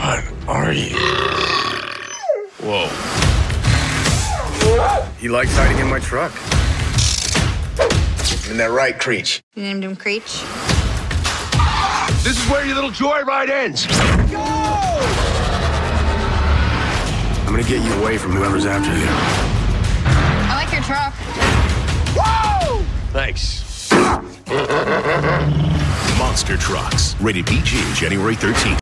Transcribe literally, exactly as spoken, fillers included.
What are you? Whoa. He likes hiding in my truck. Isn't that right, Creech? You named him Creech? This is where your little joyride ends. Go! I'm gonna get you away from whoever's after you. I like your truck. Whoa! Thanks. Monster Trucks. Rated P G, January thirteenth.